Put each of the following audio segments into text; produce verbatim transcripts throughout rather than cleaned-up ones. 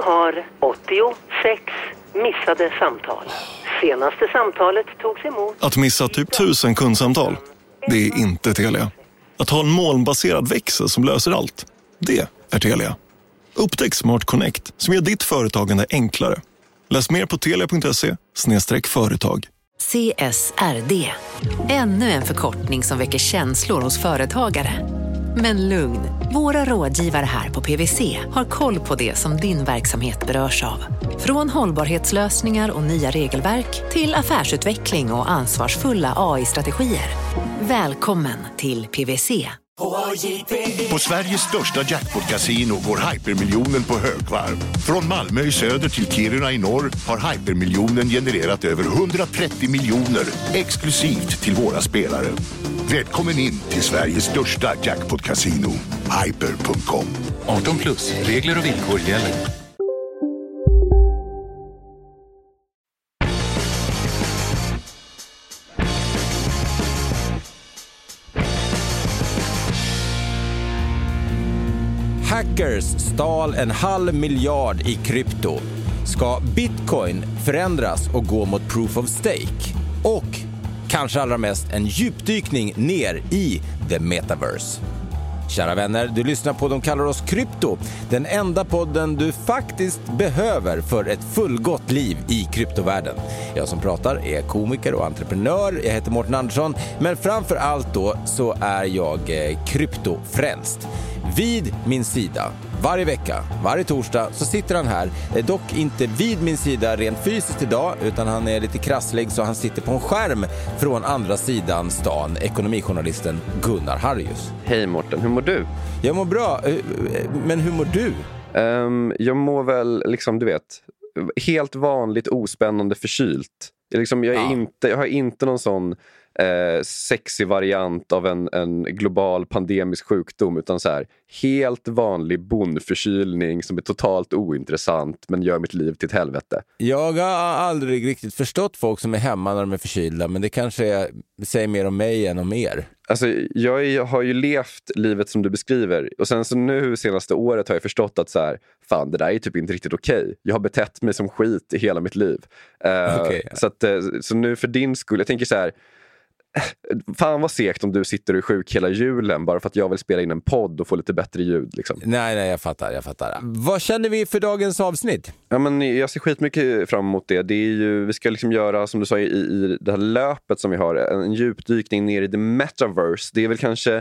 har åttiosex missade samtal. Senaste samtalet togs emot... Att missa typ tusen kundsamtal, det är inte Telia. Att ha en molnbaserad växel som löser allt, det är Telia. Upptäck Smart Connect som gör ditt företagande enklare. Läs mer på telia punkt se slash företag. C S R D. Ännu en förkortning som väcker känslor hos företagare. Men lugn, våra rådgivare här på P W C har koll på det som din verksamhet berörs av. Från hållbarhetslösningar och nya regelverk till affärsutveckling och ansvarsfulla A I-strategier. Välkommen till P W C. På Sveriges största jackpot-casino går hypermiljonen på högvarv. Från Malmö i söder till Kiruna i norr har hypermiljonen genererat över hundratrettio miljoner exklusivt till våra spelare. Välkommen in till Sveriges största jackpot-casino, hyper punkt com. arton plus, regler och villkor gäller. Hackers stal en halv miljard i krypto. Ska Bitcoin förändras och gå mot proof of stake? Och kanske allra mest en djupdykning ner i the metaverse. Kära vänner, du lyssnar på De kallar oss krypto. Den enda podden du faktiskt behöver för ett fullgott liv i kryptovärlden. Jag som pratar är komiker och entreprenör. Jag heter Mårten Andersson. Men framför allt då så är jag eh, kryptofrälst. Vid min sida, varje vecka, varje torsdag så sitter han här. Dock inte vid min sida rent fysiskt idag, utan han är lite krasslig så han sitter på en skärm från andra sidan stan. Ekonomijournalisten Gunnar Harrius. Hej Mårten, hur mår du? Jag mår bra, men hur mår du? Um, jag mår väl, liksom du vet, helt vanligt ospännande förkylt. Jag, liksom, jag, är Ja. inte, jag har inte någon sån eh, sexig variant av en, en global pandemisk sjukdom, utan så här helt vanlig bondförkylning som är totalt ointressant men gör mitt liv till ett helvete. Jag har aldrig riktigt förstått folk som är hemma när de är förkylda, men det kanske är, säger mer om mig än om er. Alltså, jag, jag har ju levt livet som du beskriver. Och sen så nu senaste året har jag förstått att så här, fan, det där är typ inte riktigt okej. Okay. Jag har betett mig som skit i hela mitt liv. Uh, okay. så, att, så nu för din skull, jag tänker så här, fan vad segt om du sitter och är sjuk hela julen bara för att jag vill spela in en podd och få lite bättre ljud liksom. Nej, nej, jag fattar, jag fattar. Vad känner vi för dagens avsnitt? Ja, men jag ser skitmycket fram emot det. Det är ju, vi ska liksom göra, som du sa, i, i det här löpet som vi har, en djupdykning ner i the metaverse. Det är väl kanske,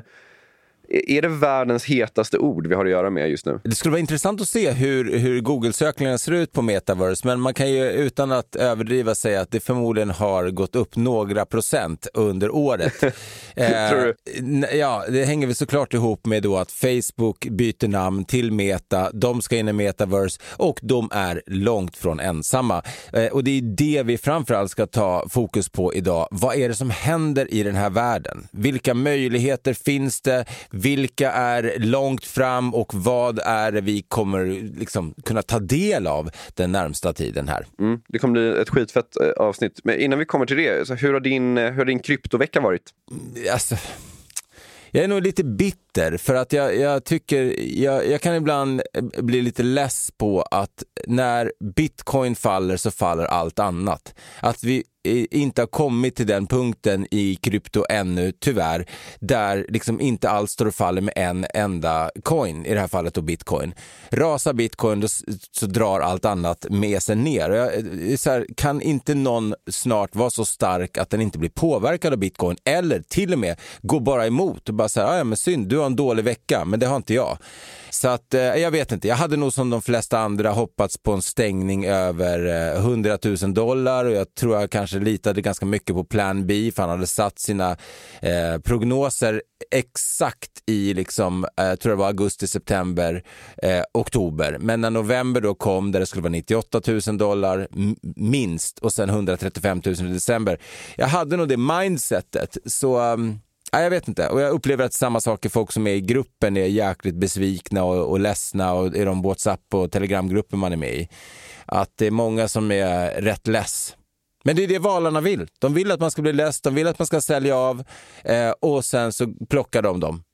är det världens hetaste ord vi har att göra med just nu? Det skulle vara intressant att se hur, hur Google-sökningarna ser ut på metaverse, men man kan ju utan att överdriva säga att det förmodligen har gått upp några procent under året. eh, Tror du? Ja, det hänger väl såklart ihop med då att Facebook byter namn till Meta, de ska in i metaverse och de är långt från ensamma. Eh, och det är det vi framförallt ska ta fokus på idag. Vad är det som händer i den här världen? Vilka möjligheter finns det? Vilka är långt fram och vad är det vi kommer liksom kunna ta del av den närmsta tiden här? Mm, det kommer bli ett skitfett eh, avsnitt. Men innan vi kommer till det, så hur har din, hur har din kryptovecka varit? Alltså, jag är nog lite bitter för att jag, jag tycker jag, jag kan ibland bli lite less på att när Bitcoin faller så faller allt annat. Att vi inte har kommit till den punkten i krypto ännu, tyvärr, där liksom inte alls står och faller med en enda coin, i det här fallet då Bitcoin. Rasar Bitcoin då, så drar allt annat med sig ner. Jag, så här, kan inte någon snart vara så stark att den inte blir påverkad av Bitcoin, eller till och med gå bara emot och bara säga, ja men synd, du har en dålig vecka, men det har inte jag. Så att, eh, jag vet inte, jag hade nog som de flesta andra hoppats på en stängning över eh, hundratusen dollar, och jag tror jag kanske litade ganska mycket på plan B, för han hade satt sina eh, prognoser exakt i liksom, eh, jag tror det var augusti, september, eh, oktober. Men när november då kom, där det skulle vara nittioåtta tusen dollar m- minst, och sen hundratrettiofem tusen i december. Jag hade nog det mindsetet, så... Um, Ja, jag vet inte, och jag upplever att samma saker, folk som är i gruppen är jäkligt besvikna och, och ledsna, och i de WhatsApp- och Telegramgrupper man är med i, att det är många som är rätt less. Men det är det valarna vill. De vill att man ska bli less, de vill att man ska sälja av, eh, och sen så plockar de dem.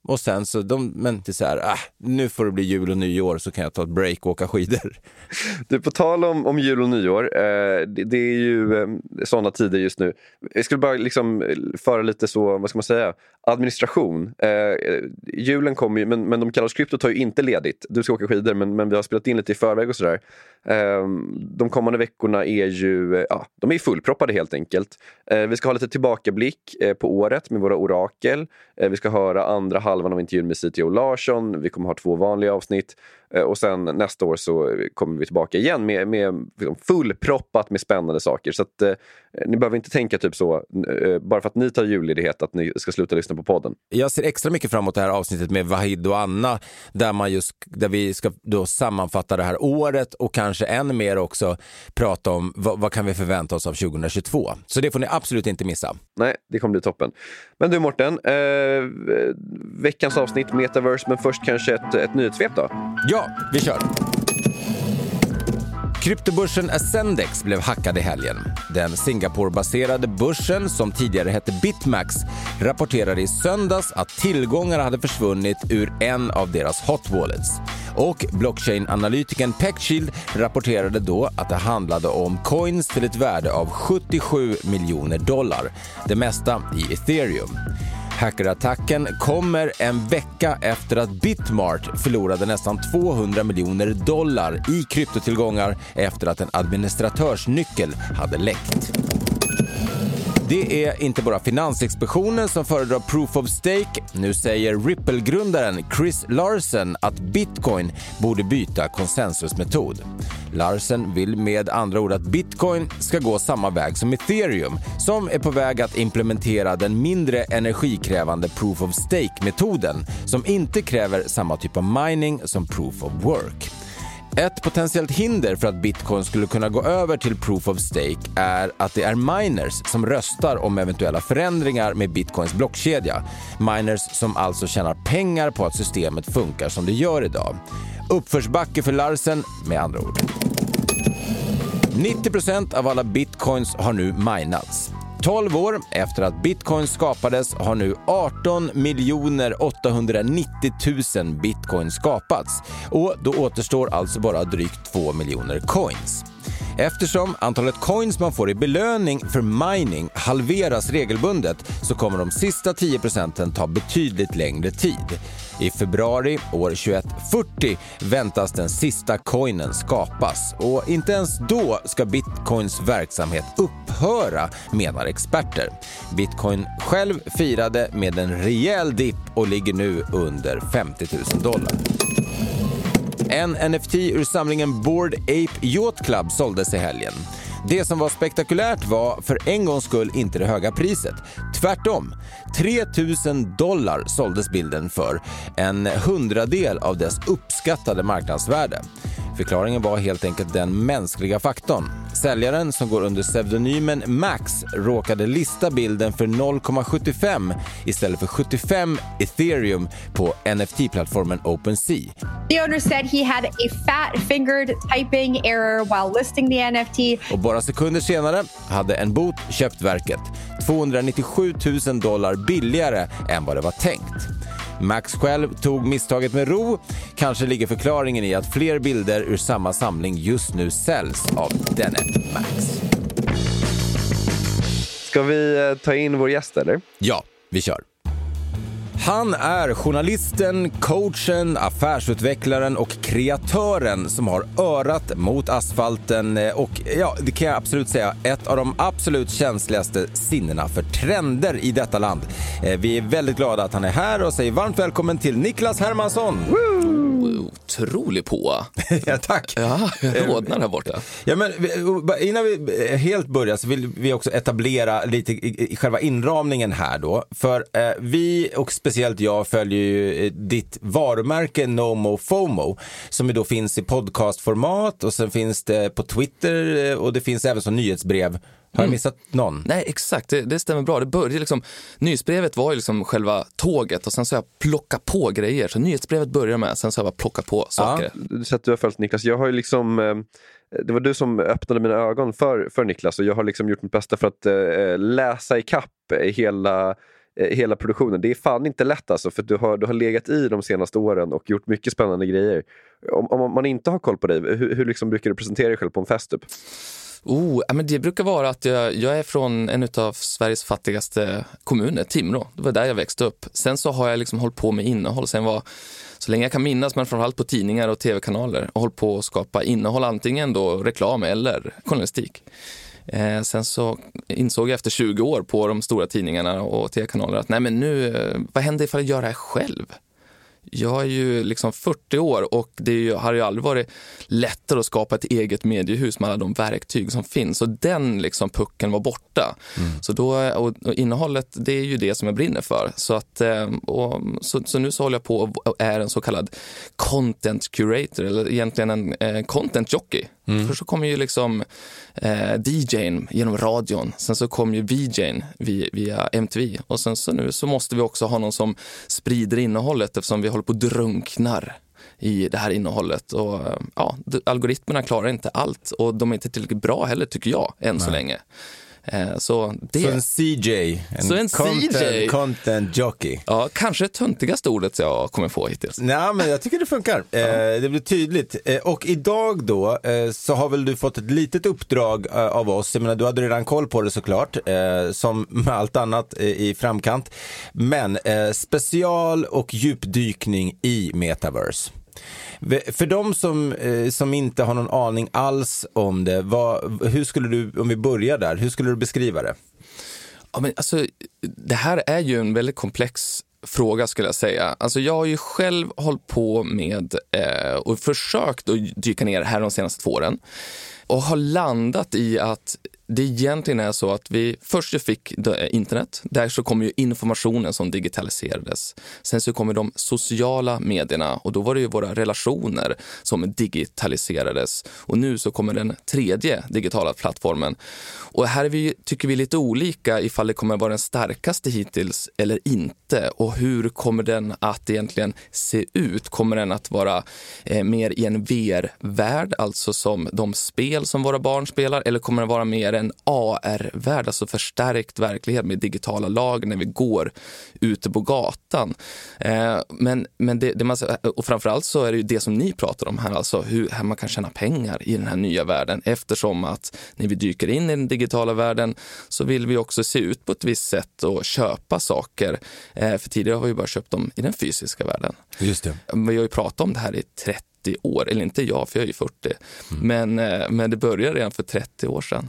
Och sen så, de, men det är så här, ah, nu får det bli jul och nyår så kan jag ta ett break och åka skidor. Du, på tal om, om jul och nyår, eh, det, det är ju eh, sådana tider just nu. Jag skulle bara liksom föra lite så, vad ska man säga, administration. Eh, julen kommer ju, men, men de kallar Krypto tar ju inte ledigt. Du ska åka skidor, men, men vi har spelat in lite i förväg och sådär. Eh, de kommande veckorna är ju, ja, de är fullproppade helt enkelt. Eh, vi ska ha lite tillbakablick eh, på året med våra orakel. Eh, vi ska höra andra halvan av intervjun med C T O Larsson. Vi kommer ha två vanliga avsnitt. Eh, och sen nästa år så kommer vi tillbaka igen med, med liksom fullproppat med spännande saker. Så att eh, ni behöver inte tänka typ så, eh, bara för att ni tar julledighet, att ni ska sluta lyssna på podden. Jag ser extra mycket fram emot det här avsnittet med Vahid och Anna, där, man just, där vi ska då sammanfatta det här året och kanske än mer också prata om vad, vad kan vi förvänta oss av tjugohundratjugotvå. Så det får ni absolut inte missa. Nej, det kommer bli toppen. Men du Mårten, eh, veckans avsnitt Metaverse, men först kanske ett, ett nyhetssvep då? Ja, vi kör! Kryptobörsen Ascendex blev hackad i helgen. Den Singapore-baserade börsen, som tidigare hette Bitmax, rapporterade i söndags att tillgångar hade försvunnit ur en av deras hot wallets. Och blockchain-analytikern Peckshield rapporterade då att det handlade om coins till ett värde av sjuttiosju miljoner dollar, det mesta i Ethereum. Hackerattacken kommer en vecka efter att Bitmart förlorade nästan tvåhundra miljoner dollar i kryptotillgångar efter att en administratörsnyckel hade läckt. Det är inte bara Finansinspektionen som föredrar Proof of Stake. Nu säger Ripple-grundaren Chris Larsen att Bitcoin borde byta konsensusmetod. Larsen vill med andra ord att Bitcoin ska gå samma väg som Ethereum, som är på väg att implementera den mindre energikrävande Proof of Stake-metoden, som inte kräver samma typ av mining som Proof of Work. Ett potentiellt hinder för att Bitcoin skulle kunna gå över till Proof of Stake är att det är miners som röstar om eventuella förändringar med Bitcoins blockkedja. Miners som alltså tjänar pengar på att systemet funkar som det gör idag. Uppförsbacke för Larsen med andra ord. nittio procent av alla bitcoins har nu minats. tolv år efter att bitcoin skapades har nu arton miljoner åttahundranittio tusen bitcoin skapats, och då återstår alltså bara drygt två miljoner coins. Eftersom antalet coins man får i belöning för mining halveras regelbundet så kommer de sista tio procenten ta betydligt längre tid. I februari år tjugoett fyrtio väntas den sista coinen skapas, och inte ens då ska Bitcoins verksamhet upphöra, menar experter. Bitcoin själv firade med en rejäl dipp och ligger nu under femtio tusen dollar. En N F T ur samlingen Bored Ape Yacht Club såldes i helgen. Det som var spektakulärt var för en gångs skull inte det höga priset. Tvärtom, tre tusen dollar såldes bilden för, en hundradel av dess uppskattade marknadsvärde. Förklaringen var helt enkelt den mänskliga faktorn. Säljaren, som går under pseudonymen Max, råkade lista bilden för noll komma sjuttiofem istället för sjuttiofem Ethereum på N F T-plattformen OpenSea. The owner said he had a fat-fingered typing error while listing the N F T. Och bara sekunder senare hade en bot köpt verket, tvåhundranittiosju tusen dollar billigare än vad det var tänkt. Max själv tog misstaget med ro. Kanske ligger förklaringen i att fler bilder ur samma samling just nu säljs av denne Max. Ska vi ta in vår gäst eller? Ja, vi kör. Han är journalisten, coachen, affärsutvecklaren och kreatören som har örat mot asfalten och, ja, det kan jag absolut säga, ett av de absolut känsligaste sinnena för trender i detta land. Vi är väldigt glada att han är här och säger varmt välkommen till Niklas Hermansson. Woo! Otrolig på. Ja, tack. Ja, jag rodnar här borta. Ja, men innan vi helt börjar så vill vi också etablera lite i, i själva inramningen här då. För eh, vi och speciellt jag följer ju ditt varumärke NoMo FOMO, som ju då finns i podcastformat och sen finns det på Twitter och det finns även som nyhetsbrev. Har jag missat någon? Nej, exakt. Det, det stämmer bra. Det började liksom, nyhetsbrevet var ju liksom själva tåget och sen så har jag plockat på grejer. Så nyhetsbrevet börjar med, sen så har jag bara plockat på saker. Ja. Så att du har följt Niklas. Jag har ju liksom... Eh, det var du som öppnade mina ögon för, för Niklas, och jag har liksom gjort mitt bästa för att eh, läsa i kapp hela... eh, hela produktionen. Det är fan inte lätt alltså, för du har, du har legat i de senaste åren och gjort mycket spännande grejer. Om, om man inte har koll på dig, hur, hur liksom brukar du presentera dig själv på en fest typ? Oh, men det brukar vara att jag, jag är från en av Sveriges fattigaste kommuner, Timrå. Det var där jag växte upp. Sen så har jag liksom hållit på med innehåll. Sen var, så länge jag kan minnas, men framförallt på tidningar och tv-kanaler, och hållit på att skapa innehåll, antingen då reklam eller journalistik. Eh, sen så insåg jag efter tjugo år på de stora tidningarna och tv-kanaler att nej men nu, vad händer ifall jag gör det här själv? Jag är ju liksom fyrtio år och det är ju, har ju aldrig varit lättare att skapa ett eget mediehus med alla de verktyg som finns. Och den liksom pucken var borta. Mm. Så, då, och, och innehållet, det är ju det som jag brinner för. Så, att, och, så, så nu så håller jag på och är en så kallad content curator, eller egentligen en eh, content jockey. Mm. För så kommer ju liksom eh, D J:n genom radion. Sen så kommer ju V J:n via, via M T V. Och sen så nu så måste vi också ha någon som sprider innehållet, eftersom vi håller på att drunknar i det här innehållet. Och ja, algoritmerna klarar inte allt. Och de är inte tillräckligt bra heller, tycker jag, än Nej. så länge. Så, det... så en C J, en, så en content, C J. content jockey. Ja, kanske töntigaste ordet jag kommer få hittills. Nej, men jag tycker det funkar. Ja. Eh, det blir tydligt. Eh, och idag då eh, så har väl du fått ett litet uppdrag eh, av oss. Jag menar, du hade redan koll på det såklart, eh, som med allt annat eh, i framkant. Men eh, special och djupdykning i Metaverse. För de som, eh, som inte har någon aning alls om det, vad, hur skulle du, om vi börjar där, hur skulle du beskriva det? Ja, men alltså, det här är ju en väldigt komplex fråga, skulle jag säga. Alltså, jag har ju själv hållit på med eh, och försökt att dyka ner här de senaste två åren och har landat i att det egentligen är så att vi först fick internet, där så kommer ju informationen som digitaliserades. Sen så kommer de sociala medierna, och då var det ju våra relationer som digitaliserades. Och nu så kommer den tredje digitala plattformen. Och här är vi, tycker vi lite olika ifall det kommer vara den starkaste hittills eller inte. Och hur kommer den att egentligen se ut? Kommer den att vara eh, mer i en V R-värld, alltså som de spel som våra barn spelar, eller kommer den vara mer en A R-värld, alltså förstärkt verklighet med digitala lager när vi går ute på gatan. Eh, men men det, det man, och framförallt så är det ju det som ni pratar om här, alltså hur här man kan tjäna pengar i den här nya världen, eftersom att när vi dyker in i den digitala världen så vill vi också se ut på ett visst sätt och köpa saker. Eh, för tidigare har vi bara köpt dem i den fysiska världen. Just det. Vi har ju pratat om det här i trettio år, eller inte jag, för jag är ju fyrtio. Mm. Men, eh, men det började redan för trettio år sedan.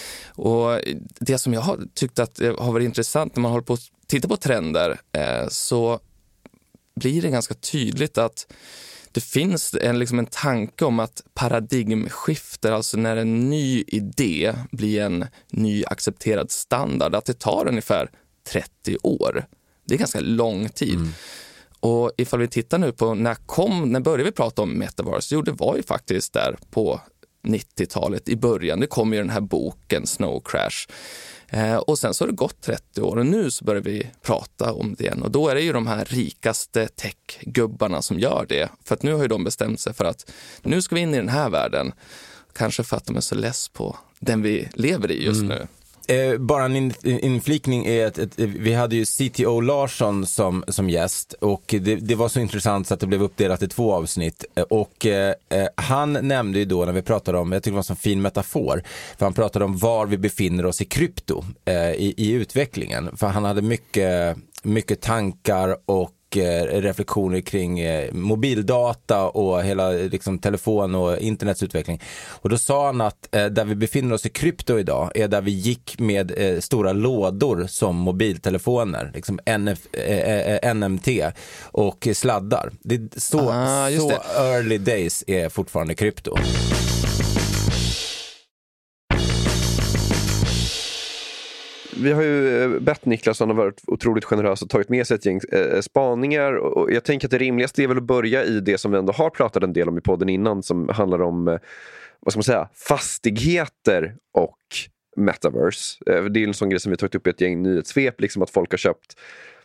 Och det som jag har tyckt att har varit intressant när man håller på att titta på trender, eh, så blir det ganska tydligt att det finns en, liksom en tanke om att paradigmskifter, alltså när en ny idé blir en ny accepterad standard, att det tar ungefär trettio år. Det är ganska lång tid. Mm. Och ifall vi tittar nu på när kom, när började vi prata om Metaverse? Jo, det var ju faktiskt där på nittiotalet i början. Det kom ju den här boken Snow Crash. Eh, och sen så har det gått trettio år och nu så börjar vi prata om det igen. Och då är det ju de här rikaste tech-gubbarna som gör det. För att nu har ju de bestämt sig för att nu ska vi in i den här världen. Kanske för att de är så less på den vi lever i just mm. nu. Eh, bara en in, inflikning är att, att vi hade ju C T O Larsson som, som gäst, och det, det var så intressant så att det blev uppdelat i två avsnitt, och eh, han nämnde ju då när vi pratade om, jag tycker det var en sån fin metafor, för han pratade om var vi befinner oss i krypto eh, i, i utvecklingen, för han hade mycket, mycket tankar och reflektioner kring eh, mobildata och hela liksom, telefon och internets utveckling. Och då sa han att eh, där vi befinner oss i krypto idag är där vi gick med eh, stora lådor som mobiltelefoner, liksom N F, eh, N M T och sladdar. Det är så, ah, så det. Early days är fortfarande krypto. Vi har ju bett Niklas, som har varit otroligt generös och tagit med sig ett gäng eh, spaningar, och jag tänker att det rimligaste är väl att börja i det som vi ändå har pratat en del om i podden innan, som handlar om eh, vad ska man säga, fastigheter och Metaverse. Eh, det är en sån grej som vi har tagit upp i ett gäng nyhetssvep, liksom att folk har köpt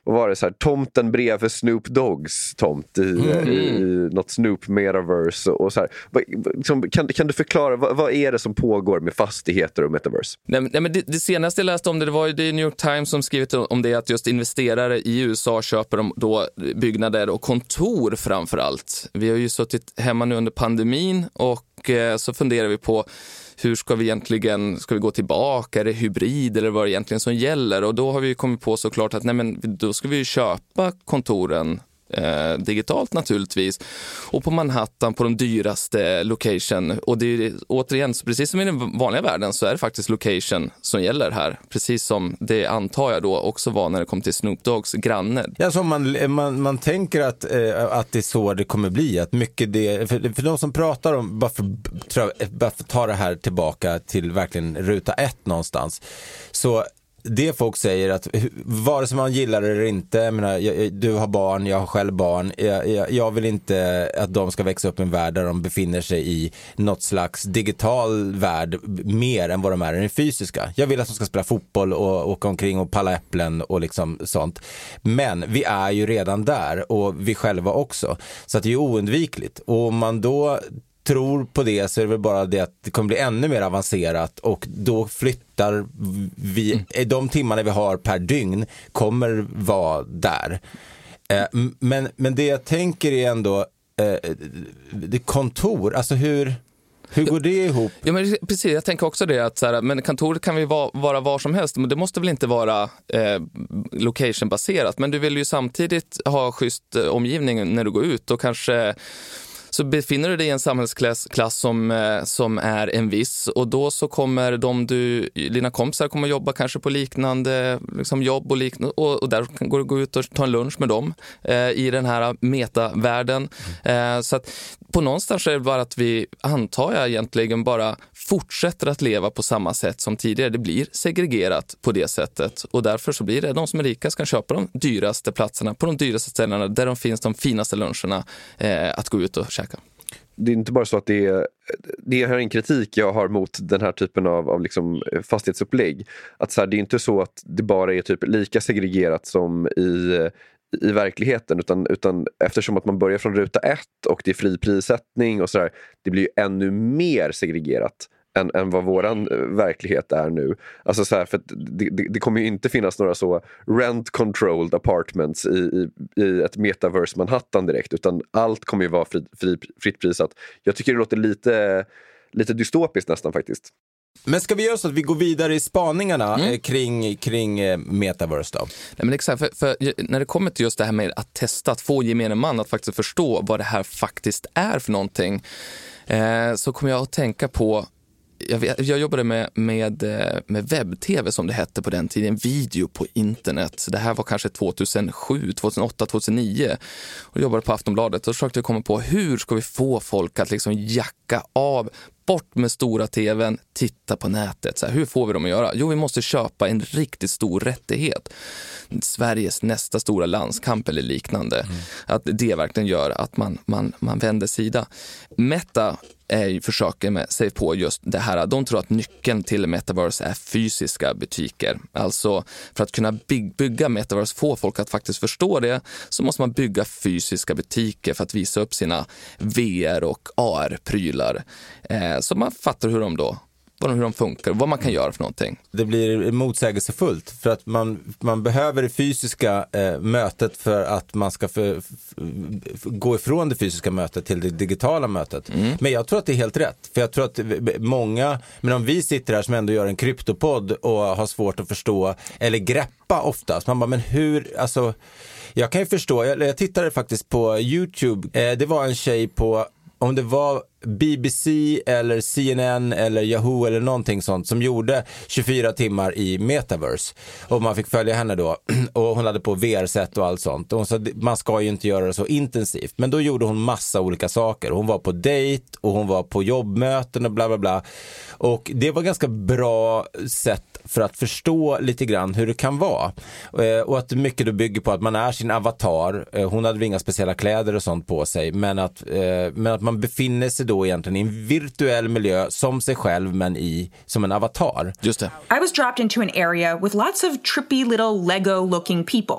vad var det så här, tomten bredvid Snoop Doggs tomt i, mm. i, i något Snoop metaverse och så här. Liksom, kan, kan du förklara vad, vad är det som pågår med fastigheter och metaverse? Nej, nej, men det, det senaste jag läste om det, det var ju det New York Times som skrivit om det, att just investerare i U S A köper de då byggnader och kontor framför allt. Vi har ju suttit hemma nu under pandemin och eh, så funderar vi på hur ska vi egentligen, ska vi gå tillbaka, är det hybrid eller vad det egentligen som gäller? Och då har vi kommit på såklart att nej, men då ska vi ju köpa kontoren eh, digitalt naturligtvis. Och på Manhattan på de dyraste location. Och det är återigen, precis som i den vanliga världen så är det faktiskt location som gäller här. Precis som det antar jag då också var när det kom till Snoop Doggs granne. Ja, så man, man, man tänker att, eh, att det är så det kommer bli. Att mycket det, för, för de som pratar om, bara för, tror jag, bara för att ta det här tillbaka till verkligen ruta ett någonstans. Så det folk säger att vare sig man gillar det eller inte, jag menar, jag, du har barn, jag har själv barn, jag, jag, jag vill inte att de ska växa upp i en värld där de befinner sig i något slags digital värld mer än vad de är i den fysiska. Jag vill att de ska spela fotboll och åka omkring och palla äpplen och liksom sånt. Men vi är ju redan där och vi själva också. Så att det är oundvikligt. Och om man då tror på det så är det väl bara det att det kommer bli ännu mer avancerat och då flyttar vi, mm. de timmarna vi har per dygn kommer vara där. Eh, men, men det jag tänker är ändå eh, det kontor, alltså hur hur går det ihop? Ja, men precis, jag tänker också det att så här, men kontoret kan vi vara, vara var som helst, men det måste väl inte vara eh, location-baserat, men du vill ju samtidigt ha schysst eh, omgivning när du går ut och kanske så befinner du dig i en samhällsklass klass som, som är en viss och då så kommer de du, dina kompisar kommer jobba kanske på liknande liksom jobb och liknande och, och där går du gå ut och ta en lunch med dem eh, i den här metavärlden. Eh, så att på någonstans är det bara att vi antar jag egentligen bara fortsätter att leva på samma sätt som tidigare. Det blir segregerat på det sättet och därför så blir det de som är rika ska köpa de dyraste platserna på de dyraste ställena där de finns de finaste luncherna eh, att gå ut och käka. Det är inte bara så att det är, det är en kritik jag har mot den här typen av, av liksom fastighetsupplägg. Att så här, det är inte så att det bara är typ lika segregerat som i, i verkligheten utan, utan eftersom att man börjar från ruta ett och det är fri prissättning och sådär, det blir ju ännu mer segregerat än, än vad våran verklighet är nu. Alltså så här, för det, det, det kommer ju inte finnas några så rent-controlled apartments i, i, i ett metaverse Manhattan direkt, utan allt kommer ju vara fri, fri, fritt prisat. Jag tycker det låter lite, lite dystopiskt nästan faktiskt. Men ska vi göra så att vi går vidare i spaningarna mm. kring, kring metaverse då? Nej, men exakt, för, för när det kommer till just det här med att testa, att få gemene man att faktiskt förstå vad det här faktiskt är för någonting, eh, så kommer jag att tänka på Jag, jag jobbade med, med, med webb-tv som det hette på den tiden, video på internet. Det här var kanske tjugohundrasju, tjugohundraåtta, tjugohundranio och jobbade på Aftonbladet och försökte komma på hur ska vi få folk att liksom jacka av, bort med stora tvn, titta på nätet. Så här, hur får vi dem att göra? Jo, vi måste köpa en riktigt stor rättighet. Sveriges nästa stora landskamp eller liknande. Mm. Att det verkligen gör att man, man, man vänder sida. Meta är ju försöker med sig på just det här. De tror att nyckeln till metaverse är fysiska butiker. Alltså för att kunna bygg, bygga metaverse, få folk att faktiskt förstå det, så måste man bygga fysiska butiker för att visa upp sina V R och A R-prylar. Eh, så man fattar hur de då hur de funkar, vad man kan göra för någonting. Det blir motsägelsefullt för att man, man behöver det fysiska eh, mötet för att man ska för, för, gå ifrån det fysiska mötet till det digitala mötet. Mm. Men jag tror att det är helt rätt. För jag tror att många, men om vi sitter här som ändå gör en kryptopodd och har svårt att förstå eller greppa oftast, man bara, men hur, alltså jag kan ju förstå, jag, jag tittade faktiskt på YouTube, eh, det var en tjej på, om det var B B C eller C N N eller Yahoo eller någonting sånt som gjorde tjugofyra timmar i metaverse och man fick följa henne då och hon hade på V R-set och allt sånt och hon sa man ska ju inte göra det så intensivt, men då gjorde hon massa olika saker. Hon var på dejt och hon var på jobbmöten och bla bla bla och det var ganska bra sätt för att förstå lite grann hur det kan vara och att mycket då bygger på att man är sin avatar. Hon hade inga speciella kläder och sånt på sig, men att, men att man befinner sig då egentligen i en virtuell miljö som sig själv, men i som en avatar. Just det. I was dropped into an area with lots of trippy little Lego-looking people.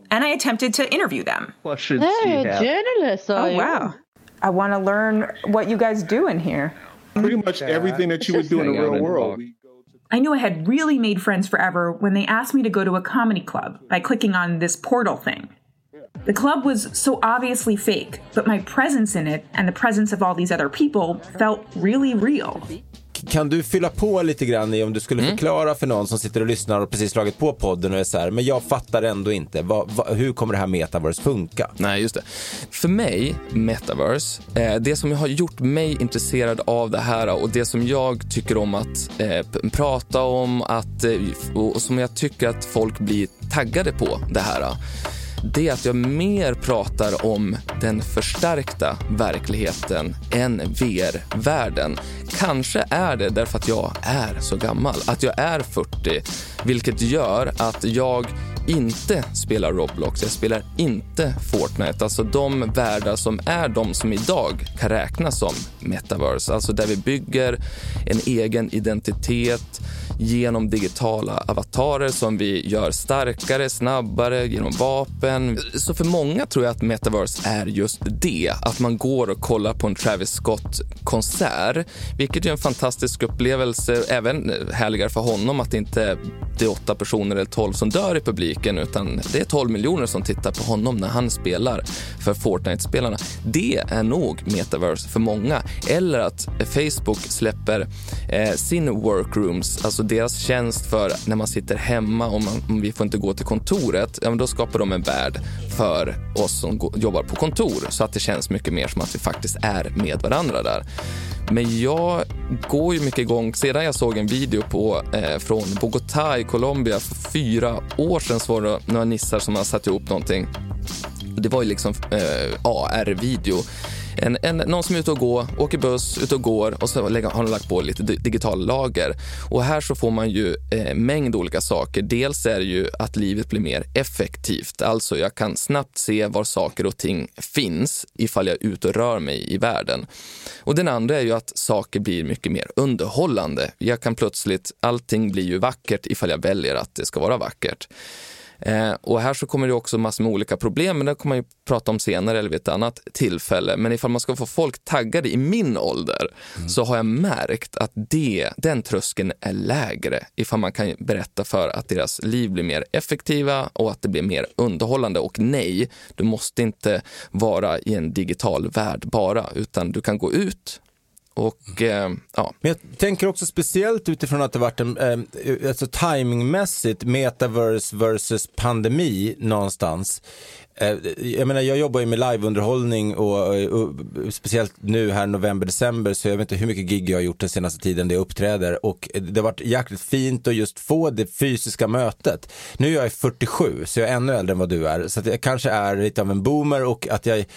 and I attempted to interview them. What should she have? They're journalists, are Oh, you? wow. I want to learn what you guys do in here. Pretty much everything that you would do in the real world. I knew I had really made friends forever when they asked me to go to a comedy club by clicking on this portal thing. The club was so obviously fake, but my presence in it and the presence of all these other people felt really real. Kan du fylla på lite grann i om du skulle mm. förklara för någon som sitter och lyssnar och precis slagit på podden och är så här, men jag fattar ändå inte, vad, vad, hur kommer det här metaverse funka? Nej, just det. För mig, metaverse, eh, det som har gjort mig intresserad av det här och det som jag tycker om att eh, prata om att, eh, och som jag tycker att folk blir taggade på det här, det är att jag mer pratar om den förstärkta verkligheten än V R-världen. Kanske är det därför att jag är så gammal, att jag är fyrtio, vilket gör att jag inte spelar Roblox, jag spelar inte Fortnite, alltså de världar som är de som idag kan räknas som metaverse, alltså där vi bygger en egen identitet genom digitala avatarer som vi gör starkare, snabbare, genom vapen. Så för många tror jag att metaverse är just det, att man går och kollar på en Travis Scott-konsert, vilket är en fantastisk upplevelse, även härligare för honom att det inte det är åtta personer eller tolv som dör i publiken, utan det är tolv miljoner som tittar på honom när han spelar för Fortnite-spelarna. Det är nog metaverse för många. Eller att Facebook släpper eh, sin workrooms, alltså deras tjänst för när man sitter hemma och man, om vi får inte gå till kontoret, ja, men då skapar de en värld för oss som go- jobbar på kontor, så att det känns mycket mer som att vi faktiskt är med varandra där. Men jag går ju mycket igång. Sedan jag såg en video på, eh, från Bogotá i Colombia för fyra år sedan, så var det några nissar som har satt ihop någonting. Det var ju liksom eh, A R-video. En, en, någon som är ute och går, åker buss, ute och går, och så lägger, har de lagt på lite digitala lager. Och här så får man ju eh, mängd olika saker. Dels är det ju att livet blir mer effektivt. Alltså jag kan snabbt se var saker och ting finns ifall jag är ute och rör mig i världen. Och den andra är ju att saker blir mycket mer underhållande. Jag kan plötsligt, allting blir ju vackert ifall jag väljer att det ska vara vackert. Eh, och här så kommer det också massor med olika problem, men det kommer man ju prata om senare eller vid ett annat tillfälle. Men ifall man ska få folk taggade i min ålder mm. så har jag märkt att det, den tröskeln är lägre ifall man kan berätta för att deras liv blir mer effektiva och att det blir mer underhållande. Och nej, du måste inte vara i en digital värld bara, utan du kan gå ut. Och, eh, ja. Men jag tänker också speciellt utifrån att det varit en, eh, alltså timingmässigt metaverse versus pandemi någonstans. Eh, jag menar, jag jobbar ju med liveunderhållning och, och, och speciellt nu här november, december, så jag vet inte hur mycket gig jag har gjort den senaste tiden det uppträder, och det har varit jäkligt fint att just få det fysiska mötet. Nu är jag fyrtiosju, så jag är ännu äldre än vad du är, så att jag kanske är lite av en boomer, och att jag,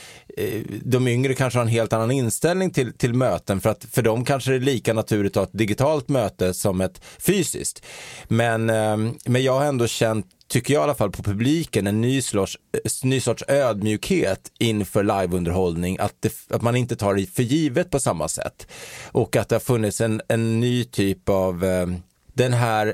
de yngre kanske har en helt annan inställning till, till möten, för att för dem kanske det är lika naturligt att ha ett digitalt möte som ett fysiskt. Men, men jag har ändå känt, tycker jag i alla fall, på publiken en ny sorts, ny sorts ödmjukhet inför liveunderhållning, att, det, att man inte tar det för givet på samma sätt, och att det har funnits en, en ny typ av eh, den här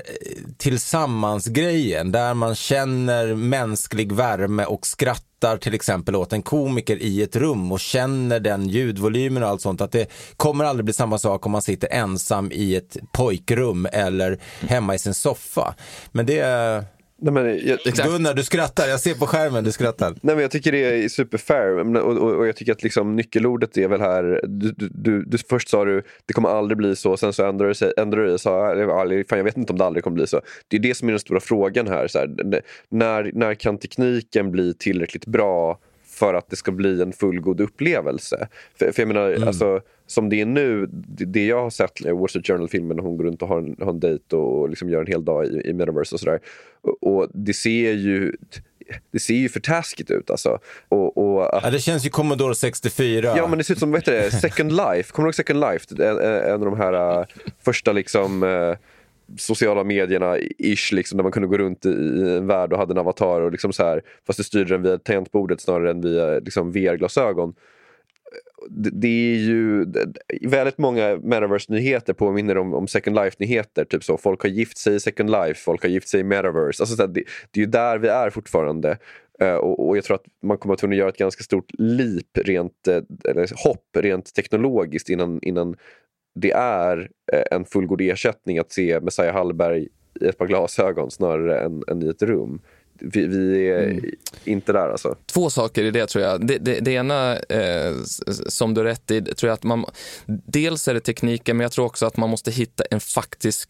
tillsammansgrejen där man känner mänsklig värme och skrattar till exempel åt en komiker i ett rum och känner den ljudvolymen och allt sånt, att det kommer aldrig bli samma sak om man sitter ensam i ett pojkrum eller hemma i sin soffa. Men det är... Nej, men jag, Gunnar, du skrattar. Jag ser på skärmen, du skrattar. Nej, men jag tycker det är superfair. Och, och, och jag tycker att liksom nyckelordet är väl här. Du, du, du, först sa du, det kommer aldrig bli så. Sen så ändrade du sig, ändrade du sa, fan, jag vet inte om det aldrig kommer bli så. Det är det som är den stora frågan här. Så här, när, när kan tekniken bli tillräckligt bra för att det ska bli en fullgod upplevelse? För, för jag menar, mm. alltså, som det är nu, det, det jag har sett i Wall Street Journal-filmen, hon går runt och har en, har en dejt och liksom gör en hel dag i, i Metaverse och sådär. Och, och det ser ju... Det ser ju för taskigt ut alltså. Och, och att... ja, det känns ju Commodore sextiofyra. Ja, men det ser ut som, vet du, Second Life. Kommer du ihåg Second Life? En, en av de här uh, första liksom uh, sociala medierna ish, liksom, där man kunde gå runt i, i en värld och hade en avatar och liksom så här, fast det styrde den via tangentbordet snarare än via liksom V R-glasögon. det, det är ju det, väldigt många Metaverse-nyheter påminner om, om Second Life-nyheter. Typ så, folk har gift sig i Second Life, folk har gift sig i Metaverse. Alltså, så det, det är ju där vi är fortfarande. Uh, och, och jag tror att man kommer att kunna göra ett ganska stort leap rent, eller hopp rent teknologiskt innan, innan det är uh, en fullgod ersättning att se Messiah Hallberg i ett par glasögon snarare än, än i ett rum. Vi, vi är mm. inte där alltså. Två saker i det tror jag. Det, det, det ena eh, som du rätt i, tror jag att man, dels är det tekniken, men jag tror också att man måste hitta en faktisk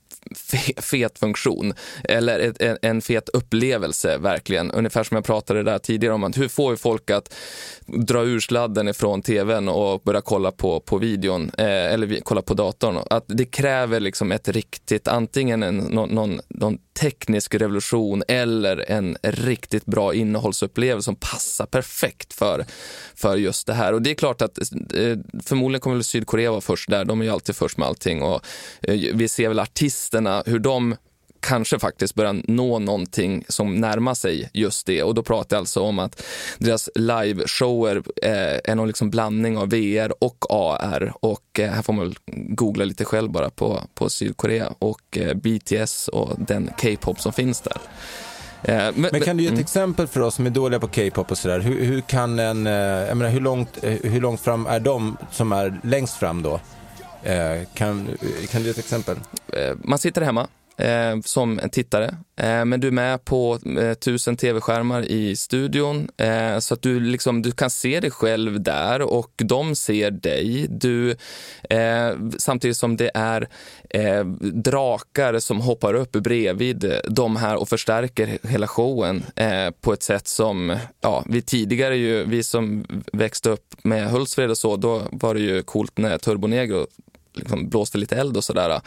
fet funktion eller ett, en, en fet upplevelse verkligen, ungefär som jag pratade där tidigare om att hur får vi folk att dra ur sladden ifrån tvn och börja kolla på, på videon eh, eller kolla på datorn, att det kräver liksom ett riktigt, antingen en, någon, någon, någon teknisk revolution eller en riktigt bra innehållsupplevelse som passar perfekt för, för just det här. Och det är klart att eh, förmodligen kommer väl Sydkorea vara först där, de är ju alltid först med allting och eh, vi ser väl artisterna, hur de kanske faktiskt börjar nå någonting som närmar sig just det. Och då pratar jag alltså om att deras live-shower eh, är någon liksom blandning av V R och A R. Och eh, här får man googla lite själv bara på, på Sydkorea och eh, B T S och den K-pop som finns där. Eh, men, men kan du ge ett mm. exempel för oss som är dåliga på K-pop och sådär? Hur, hur kan en, eh, jag menar, hur långt, hur långt fram är de som är längst fram då? Eh, kan, kan du ge ett exempel? Eh, man sitter hemma Eh, som en tittare, eh, men du är med på eh, tusen tv-skärmar i studion, eh, så att du, liksom, du kan se dig själv där och de ser dig. Du, eh, samtidigt som det är eh, drakar som hoppar upp bredvid de här och förstärker hela showen eh, på ett sätt som, ja, vi tidigare ju, vi som växte upp med Hultsfred och så, då var det ju coolt när Turbonegro liksom blåste lite eld och sådär.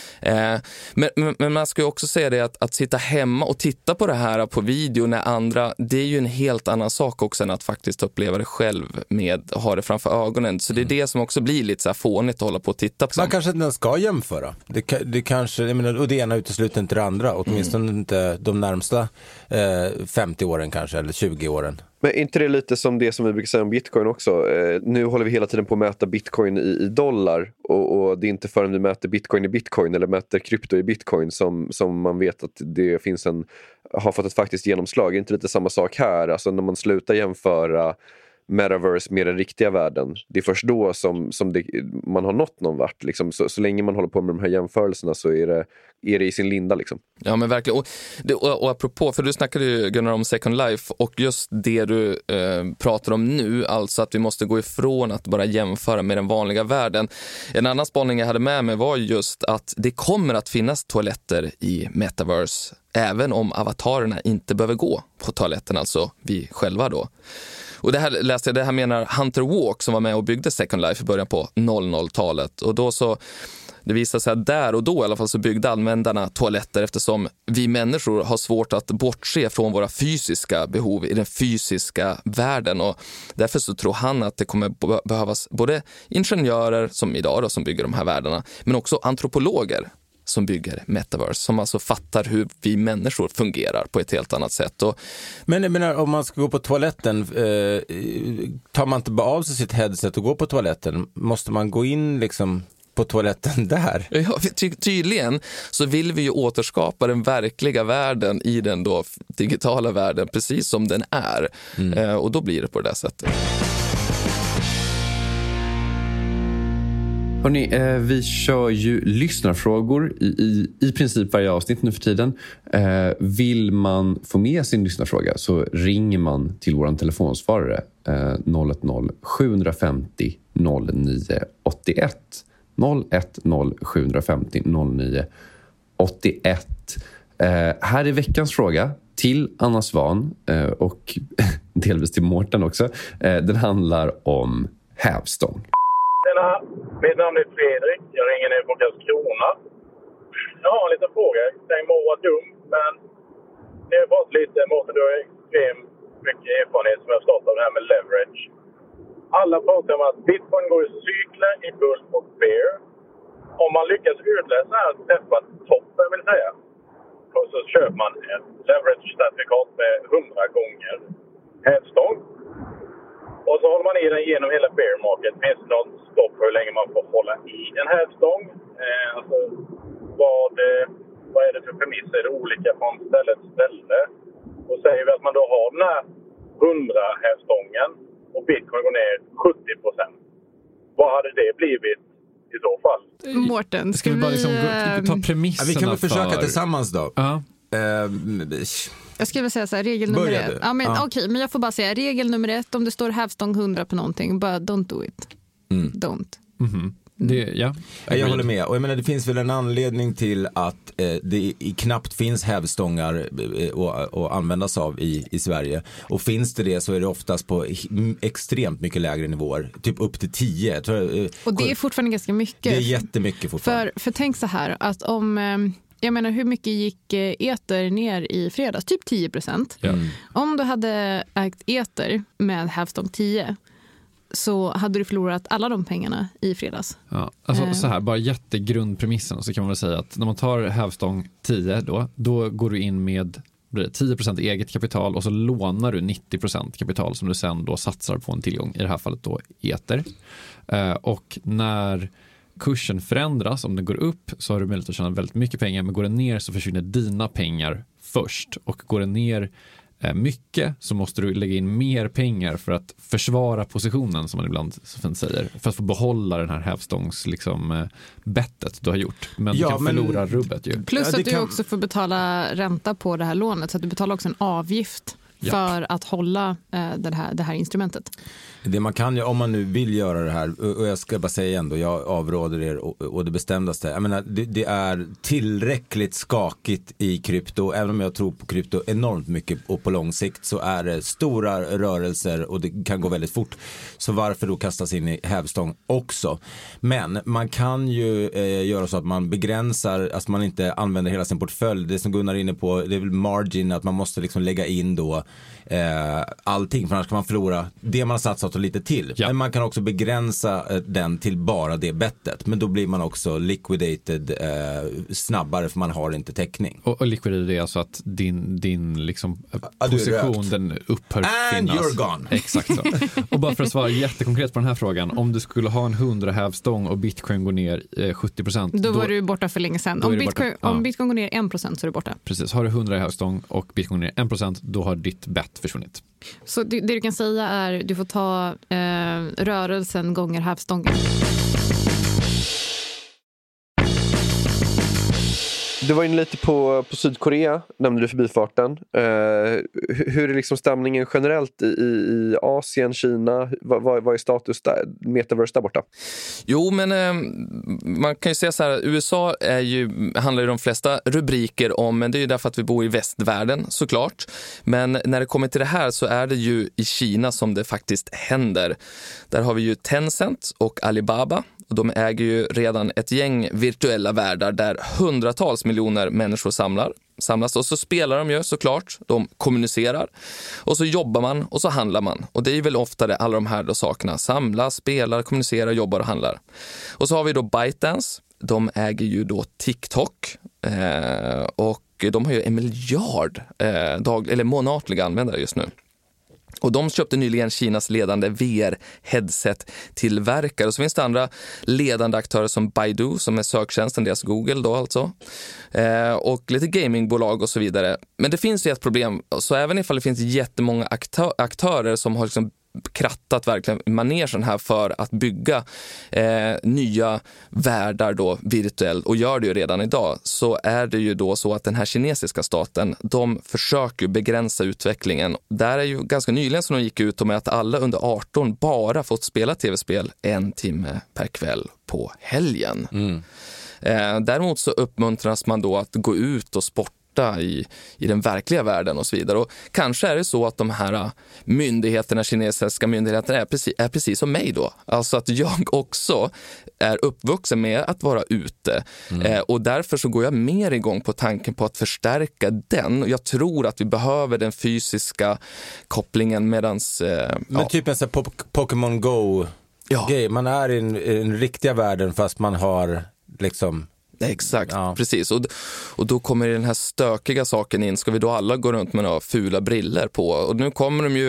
Eh, men, men, men man ska ju också säga det att, att sitta hemma och titta på det här på video när andra, det är ju en helt annan sak också än att faktiskt uppleva det själv med ha det framför ögonen. Så det är det som också blir lite så här fånigt att hålla på och titta på. Man kanske inte ska jämföra. Det, det kanske, jag menar, och det ena utesluter inte det andra, åtminstone mm. inte de närmsta eh, femtio åren kanske, eller tjugo åren. Men inte det lite som det som vi brukar säga om Bitcoin också? Eh, nu håller vi hela tiden på att mäta Bitcoin i, i dollar och, och det är inte förrän vi mäter Bitcoin i Bitcoin eller mäter krypto i Bitcoin som, som man vet att det finns en, har fått ett faktiskt genomslag. Är inte lite samma sak här? Alltså när man slutar jämföra Metaverse med den riktiga världen, det är först då som, som det, man har nått någon vart liksom. så, så länge man håller på med de här jämförelserna så är det, är det i sin linda liksom. Ja men verkligen, och, det, och, och apropå, för du snackade ju Gunnar om Second Life och just det du eh, pratar om nu, alltså att vi måste gå ifrån att bara jämföra med den vanliga världen. En annan spaning jag hade med mig var just att det kommer att finnas toaletter i Metaverse även om avatarerna inte behöver gå på toaletten, alltså vi själva då. Och det här läste jag, det här menar Hunter Walk som var med och byggde Second Life i början på noll noll-talet. Och då så, det visade sig att där och då i alla fall så byggde användarna toaletter eftersom vi människor har svårt att bortse från våra fysiska behov i den fysiska världen. Och därför så tror han att det kommer behövas både ingenjörer som idag då, som bygger de här världarna, men också antropologer som bygger Metaverse, som alltså fattar hur vi människor fungerar på ett helt annat sätt. Och men jag menar, om man ska gå på toaletten, eh, tar man inte bara av sig sitt headset och går på toaletten? Måste man gå in liksom på toaletten där? Ja, ty- tydligen så vill vi ju återskapa den verkliga världen i den då digitala världen, precis som den är. Mm. Eh, och då blir det på det där sättet. Hörrni, eh, vi kör ju lyssnarfrågor i, i, i princip varje avsnitt nu för tiden. Eh, vill man få med sin lyssnarfråga så ringer man till vår telefonsvarare eh, noll ett noll sju fem noll noll nio åtta ett. noll ett noll sju fem noll noll nio åtta ett. Eh, här är veckans fråga till Anna Svan eh, och delvis till Mårten också. Eh, den handlar om hävstång. Tjena, mitt namn är Fredrik. Jag ringer ner från Karlskrona. Jag har en liten fråga. Den må vara dum, men det har fått lite, Mårten, du har extremt mycket erfarenhet som jag startat av det här med leverage. Alla pratar om att Bitcoin går i cykler i bull och bear. Om man lyckas utläsa här och träffa toppen, vill säga, och så köper man ett leverage-certifikat med hundra gånger hävstång. Och så håller man i den genom hela bear market. Finns det något stopp för hur länge man får hålla i en hävstång? Eh, alltså, vad, eh, vad är det för premisser? Är det olika från ställe till ställe? Och säger vi att man då har den här hundra hävstången och bitcoin går ner sjuttio procent. Vad hade det blivit i så fall? Mårten, ska, ska vi bara liksom vi, ta premisserna? Ja, vi kan väl försöka för... tillsammans då. Ja. Uh, Jag skulle vilja säga så här, regel nummer Börja ett. du. Ja, men, Ja. Okej, men jag får bara säga regel nummer ett. Om det står hävstång hundra på någonting, bara don't do it. Mm. Don't. Mm-hmm. Det, ja. Ja, jag håller med. Och jag menar, det finns väl en anledning till att eh, det i, knappt finns hävstångar eh, att, att användas av i, i Sverige. Och finns det det så är det oftast på extremt mycket lägre nivåer. Typ upp till tio. Jag tror, eh, Och det är fortfarande ganska mycket. Det är jättemycket fortfarande. För, för tänk så här, att om... Eh, jag menar, hur mycket gick eh, Ether ner i fredags? Typ tio procent. Mm. Om du hade ägt Ether med hävstång tio så hade du förlorat alla de pengarna i fredags. Ja, alltså Eh. så här, bara jättegrundpremissen, så kan man väl säga att när man tar hävstång tio då, då går du in med tio procent eget kapital och så lånar du nittio procent kapital som du sen då satsar på en tillgång, i det här fallet då Ether. Eh, och när kursen förändras, om den går upp så har du möjlighet att tjäna väldigt mycket pengar, men går den ner så försvinner dina pengar först, och går den ner eh, mycket så måste du lägga in mer pengar för att försvara positionen, som man ibland så fint säger, för att få behålla den här hävstångs liksom, eh, bettet du har gjort, men Ja, du kan men- förlora rubbet ju. Plus Ja, det att du kan- också får betala ränta på det här lånet, så att du betalar också en avgift Ja. för att hålla eh, det, här, det här instrumentet. Det man kan ju, om man nu vill göra det här, och jag ska bara säga ändå, jag avråder er och, och det bestämdaste. Jag menar, det, det är tillräckligt skakigt i krypto, även om jag tror på krypto enormt mycket, och på lång sikt så är det stora rörelser och det kan gå väldigt fort. Så varför då kastas in i hävstång också? Men man kan ju eh, göra så att man begränsar, att man inte använder hela sin portfölj. Det som Gunnar är inne på, det är väl margin, att man måste liksom lägga in då eh, allting, för annars kan man förlora det man har satsat och lite till. Ja. Men man kan också begränsa eh, den till bara det bettet. Men då blir man också liquidated eh, snabbare, för man har inte täckning. Och, och liquidity är alltså att din, din liksom, Ja, du är position rökt. den upphör And finnas. you're gone. Exakt så. Och bara för att svara jättekonkret på den här frågan, om du skulle ha en hundra hävstång och bitcoin går ner eh, sjuttio procent, Då var du borta för länge sedan. då är Om du bitcoin, borta. Ja. om bitcoin går ner en procent så är du borta. Precis, har du hundra hävstång och bitcoin går ner en procent, då har ditt bett försvunnit. Så det, det du kan säga är du får ta eh, rörelsen gånger hävstången. Du var inne lite på, på Sydkorea, nämnde du förbifarten. Uh, hur, hur är liksom stämningen generellt i, i, i Asien, Kina? Vad, vad, vad är status där, metaverse där borta? Jo, men eh, man kan ju säga så här, U S A är ju, handlar ju de flesta rubriker om, men det är ju därför att vi bor i västvärlden såklart. Men när det kommer till det här så är det ju i Kina som det faktiskt händer. Där har vi ju Tencent och Alibaba. Och de äger ju redan ett gäng virtuella världar där hundratals miljoner människor samlar, samlas. Och så spelar de ju såklart, de kommunicerar. Och så jobbar man och så handlar man. Och det är väl ofta det, alla de här då sakerna. Samlas, spelar, kommunicerar, jobbar och handlar. Och så har vi då ByteDance. De äger ju då TikTok. Eh, och de har ju en miljard eh, dag, eller månatliga användare just nu. Och de köpte nyligen Kinas ledande V R-headset-tillverkare. Och så finns det andra ledande aktörer som Baidu, som är söktjänsten, deras Google då alltså. Eh, och lite gamingbolag och så vidare. Men det finns ju ett problem. Så även ifall det finns jättemånga aktör- aktörer som har liksom krattat verkligen manegen här för att bygga eh, nya världar då virtuellt, och gör det ju redan idag, så är det ju då så att den här kinesiska staten, de försöker begränsa utvecklingen. Där är ju ganska nyligen som de gick ut med att alla under arton bara fått spela tv-spel en timme per kväll på helgen. Mm. Eh, däremot så uppmuntras man då att gå ut och sporta I, i den verkliga världen och så vidare. Och kanske är det så att de här myndigheterna, kinesiska myndigheterna är precis, är precis som mig då. Alltså att jag också är uppvuxen med att vara ute. Mm. Eh, och därför så går jag mer igång på tanken på att förstärka den. Och jag tror att vi behöver den fysiska kopplingen medans... Eh, Men ja. typ en sån här po- Pokémon Go Ja. grej. Man är i, en, i den riktiga världen fast man har liksom... Exakt, Ja. precis. Och, och då kommer den här stökiga saken in. Ska vi då alla gå runt med några fula briller på? Och nu kommer de ju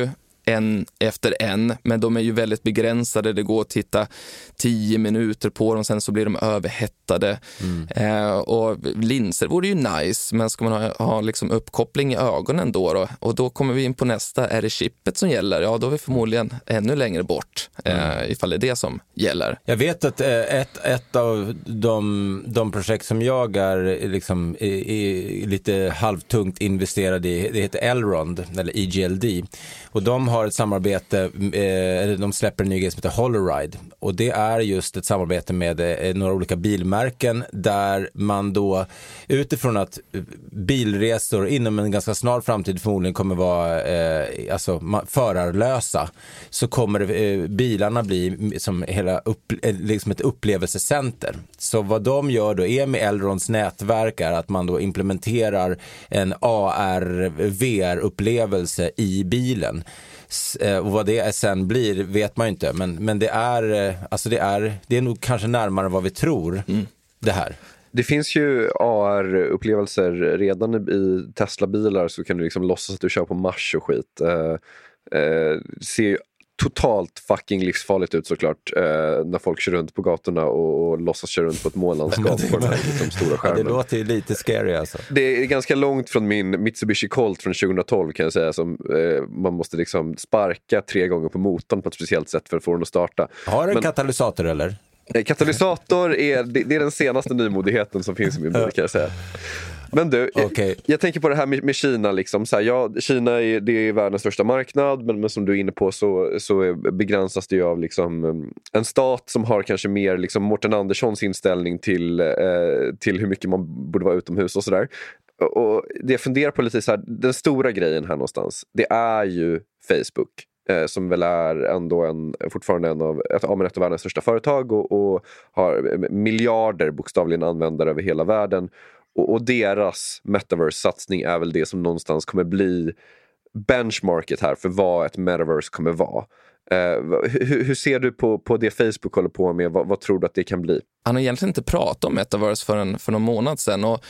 en efter en, men de är ju väldigt begränsade. Det går att titta tio minuter på dem, sen så blir de överhettade. Mm. Eh, och linser vore ju nice, men ska man ha, ha liksom uppkoppling i ögonen då, då och då kommer vi in på nästa, är det chippet som gäller? Ja, då är vi förmodligen ännu längre bort eh, mm. ifall det är det som gäller. Jag vet att eh, ett, ett av de, de projekt som jag är liksom i, i, lite halvtungt investerad i, det heter Elrond eller E G L D, och de har ett samarbete, eh, de släpper en ny grej som heter Holoride, och det är just ett samarbete med eh, några olika bilmärken där man då utifrån att bilresor inom en ganska snar framtid förmodligen kommer vara eh, alltså ma- förarlösa, så kommer eh, bilarna bli som hela upp, eh, liksom ett upplevelsecenter. Så vad de gör då är med Elrons nätverk är att man då implementerar en A R-V R-upplevelse i bilen. Och vad det sen blir vet man ju inte, men, men det är alltså det är det är nog kanske närmare vad vi tror mm. det här. Det finns ju A R-upplevelser redan i Tesla-bilar, så kan du liksom låtsas att du kör på Mars och skit. Uh, uh, ser ju totalt fucking livsfarligt ut såklart uh, när folk kör runt på gatorna och, och låtsas köra runt på ett månlandskap på den här liksom, stora skärmen. Ja, det låter ju lite scary alltså. Det är ganska långt från min Mitsubishi Colt från tjugohundratolv kan jag säga, som uh, man måste liksom sparka tre gånger på motorn på ett speciellt sätt för att få den att starta. Har den Men, katalysator eller? Katalysator är, det, det är den senaste nymodigheten som finns i min bil kan jag säga. Men du, okay. jag, jag tänker på det här med, med Kina liksom, så här, ja, Kina är, det är världens största marknad, men, men som du är inne på så, så begränsas det ju av liksom, en stat som har kanske mer liksom, Mårten Anderssons inställning till, eh, till hur mycket man borde vara utomhus och sådär. Och det jag funderar på lite så här, den stora grejen här någonstans, det är ju Facebook. Som väl är ändå en, fortfarande en av, ett, ett av världens största företag och, och har miljarder bokstavligen användare över hela världen. Och, och deras metaverse-satsning är väl det som någonstans kommer bli benchmarket här för vad ett metaverse kommer vara. Uh, hur, hur ser du på, på det Facebook håller på med? Vad, vad tror du att det kan bli? Han har egentligen inte pratat om metaverse för, en, för någon månad sedan, och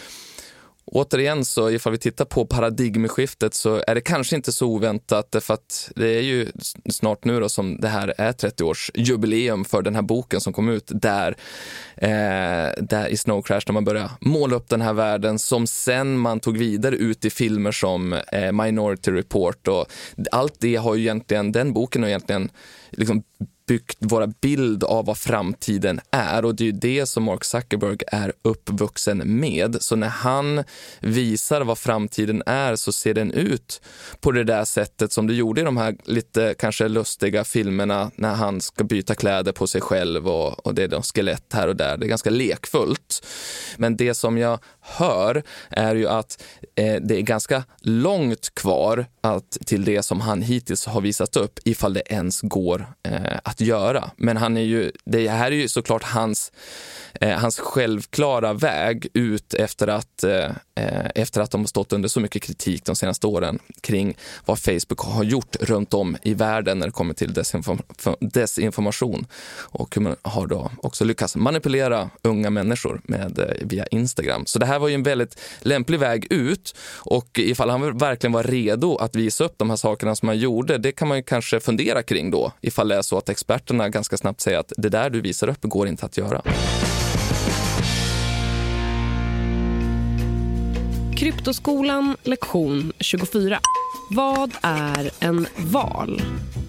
återigen så ifall vi tittar på paradigmskiftet så är det kanske inte så oväntat, för att det är ju snart nu då som det här är trettio års jubileum för den här boken som kom ut där, eh, där i Snow Crash, när man började måla upp den här världen som sen man tog vidare ut i filmer som eh, Minority Report, och allt det har ju egentligen, den boken har egentligen liksom byggt våra bild av vad framtiden är, och det är ju det som Mark Zuckerberg är uppvuxen med. Så när han visar vad framtiden är så ser den ut på det där sättet som det gjorde i de här lite kanske lustiga filmerna när han ska byta kläder på sig själv och, och det är de skelett här och där. Det är ganska lekfullt. Men det som jag hör är ju att eh, det är ganska långt kvar att, till det som han hittills har visat upp, ifall det ens går eh, att göra. Men han är ju, det här är ju såklart hans, eh, hans självklara väg ut efter att, eh, efter att de har stått under så mycket kritik de senaste åren kring vad Facebook har gjort runt om i världen när det kommer till desinform- desinformation, och hur man har då också lyckats manipulera unga människor med, eh, via Instagram. Så det här var ju en väldigt lämplig väg ut, och ifall han verkligen var redo att visa upp de här sakerna som han gjorde, det kan man ju kanske fundera kring då, ifall det är så att experterna ganska snabbt säger att det där du visar upp går inte att göra. Kryptoskolan lektion tjugofyra. Vad är en val?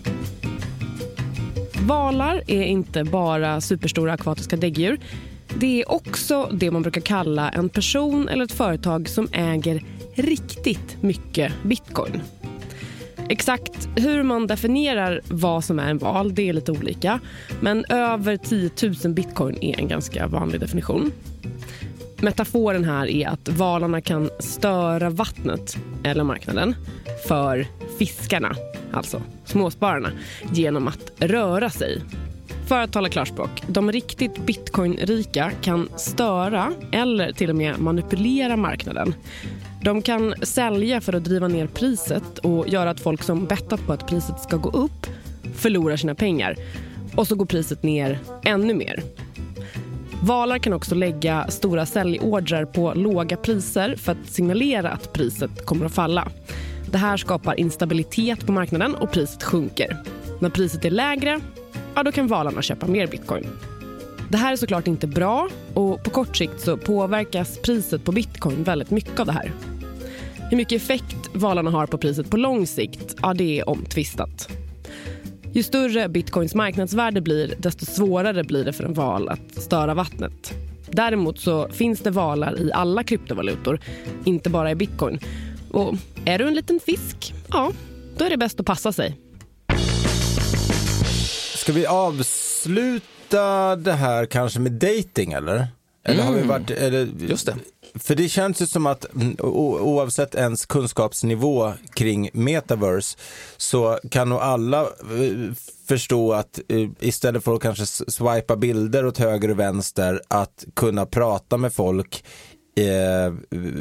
Valar är inte bara superstora akvatiska däggdjur. Det är också det man brukar kalla en person eller ett företag som äger riktigt mycket bitcoin. Exakt hur man definierar vad som är en val, det är lite olika. Men över tio tusen bitcoin är en ganska vanlig definition. Metaforen här är att valarna kan störa vattnet eller marknaden för fiskarna, alltså småspararna, genom att röra sig. För att tala klarspråk, de riktigt bitcoinrika kan störa eller till och med manipulera marknaden. De kan sälja för att driva ner priset och göra att folk som bettat på att priset ska gå upp förlorar sina pengar. Och så går priset ner ännu mer. Valar kan också lägga stora säljordrar på låga priser för att signalera att priset kommer att falla. Det här skapar instabilitet på marknaden och priset sjunker. När priset är lägre, ja, då kan valarna köpa mer bitcoin. Det här är såklart inte bra och på kort sikt så påverkas priset på bitcoin väldigt mycket av det här. Hur mycket effekt valarna har på priset på lång sikt, ja, det är omtvistat. Ju större bitcoins marknadsvärde blir, desto svårare blir det för en val att störa vattnet. Däremot så finns det valar i alla kryptovalutor, inte bara i bitcoin. Och är du en liten fisk, ja, då är det bäst att passa sig. Ska vi avsluta det här kanske med dating eller? Eller har vi varit, eller, just det. För det känns ju som att o, oavsett ens kunskapsnivå kring metaverse så kan nog alla förstå att istället för att kanske swipa bilder åt höger och vänster, att kunna prata med folk eh,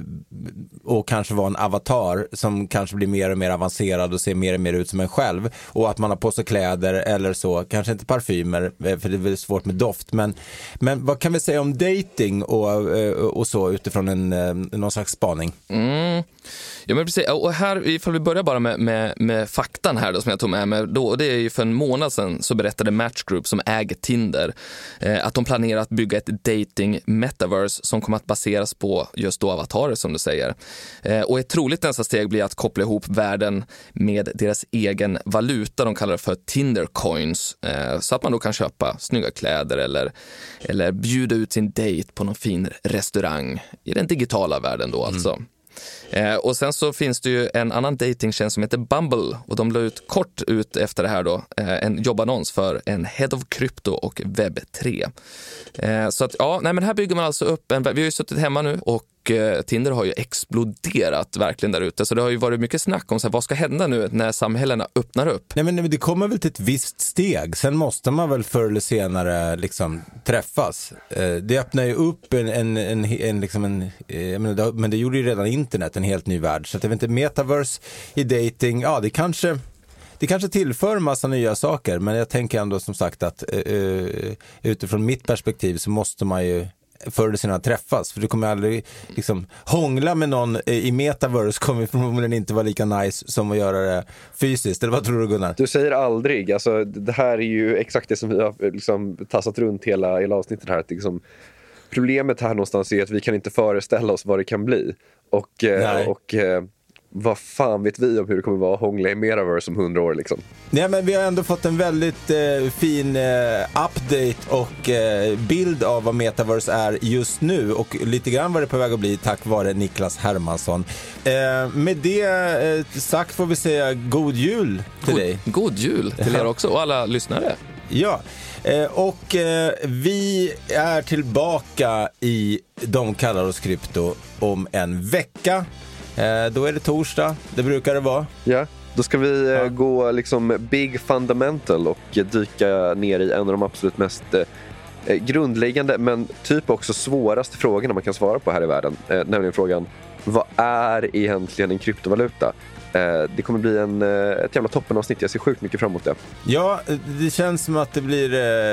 och kanske vara en avatar som kanske blir mer och mer avancerad och ser mer och mer ut som en själv, och att man har på sig kläder eller så, kanske inte parfymer för det är väl svårt med doft, men, men vad kan vi säga om dating och, och så utifrån en, någon slags spaning? Mm. Ja, men precis. Och här, ifall vi börjar bara med, med, med faktan här då, som jag tog med mig då, det är ju för en månad sedan så berättade Match Group, som äger Tinder, eh, att de planerar att bygga ett dating metaverse som kommer att baseras på just då avatarer, som du säger. Eh, och ett troligt nästa steg blir att koppla ihop världen med deras egen valuta, de kallar det för Tinder coins, eh, så att man då kan köpa snygga kläder eller, eller bjuda ut sin date på någon fin restaurang i den digitala världen då alltså. Mm. Eh, och sen så finns det ju en annan datingtjänst som heter Bumble, och de la ut kort ut efter det här då eh, en jobbannons för en Head of Crypto och webb tre. Eh, så att ja, nej men här bygger man alltså upp en, vi har ju suttit hemma nu och eh, Tinder har ju exploderat verkligen där ute, så det har ju varit mycket snack om så här, vad ska hända nu när samhällena öppnar upp. Nej, men det kommer väl till ett visst steg, sen måste man väl förr eller senare liksom träffas. Eh, det öppnar ju upp en, en, en, en, liksom en eh, men, det, men det gjorde ju redan internet en helt ny värld, så att jag vet inte, metaverse i dating, ja det kanske det kanske tillför en massa nya saker, men jag tänker ändå som sagt att uh, utifrån mitt perspektiv så måste man ju förr eller senare träffas, för du kommer aldrig liksom hångla med någon i metaverse, kommer förmodligen inte vara lika nice som att göra det fysiskt, eller vad tror du, Gunnar? Du säger aldrig, alltså det här är ju exakt det som vi har liksom tassat runt hela, hela avsnittet här, att liksom, problemet här någonstans är att vi kan inte föreställa oss vad det kan bli, och, och vad fan vet vi om hur det kommer vara att hångla i metaverse om hundra år liksom. Nej, men vi har ändå fått en väldigt eh, fin eh, update och eh, bild av vad metaverse är just nu, och lite grann vad det är på väg att bli tack vare Niklas Hermansson. Eh, med det eh, sagt får vi säga god jul till god, dig. God jul till er också och alla lyssnare. Ja, eh, och eh, vi är tillbaka i De kallar oss krypto om en vecka. Eh, då är det torsdag, det brukar det vara. Ja, då ska vi eh, ja. gå liksom big fundamental och eh, dyka ner i en av de absolut mest eh, grundläggande men typ också svåraste frågorna man kan svara på här i världen. Eh, nämligen frågan, vad är egentligen en kryptovaluta? Eh, det kommer bli en, eh, ett jävla toppenavsnitt, jag ser sjukt mycket fram emot det. Ja, det känns som att det blir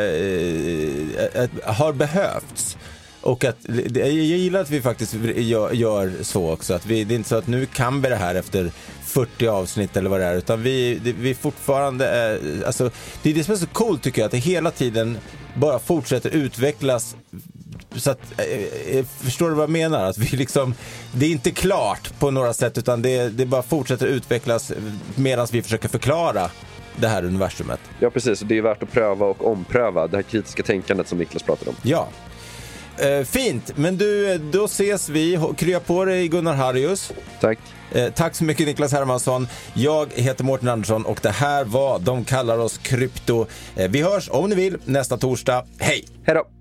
eh, eh, har behövts. Och att, jag gillar att vi faktiskt gör, gör så också, att vi, det är inte så att nu kan vi det här efter fyrtio avsnitt eller vad det är, utan vi, det, vi fortfarande är, alltså, det är det som är så coolt tycker jag, att det hela tiden bara fortsätter utvecklas, så att, eh, förstår du vad jag menar? Att vi liksom, det är inte klart på några sätt, utan det, det bara fortsätter utvecklas medan vi försöker förklara det här universumet. Ja precis, och det är värt att pröva och ompröva det här kritiska tänkandet som Niklas pratade om. Ja. Uh, fint, men du, då ses vi. Krya på dig, Gunnar Harrius. Tack. uh, Tack så mycket, Niklas Hermansson. Jag heter Mårten Andersson och det här var De kallar oss krypto. uh, Vi hörs om ni vill nästa torsdag. Hej! Hej då!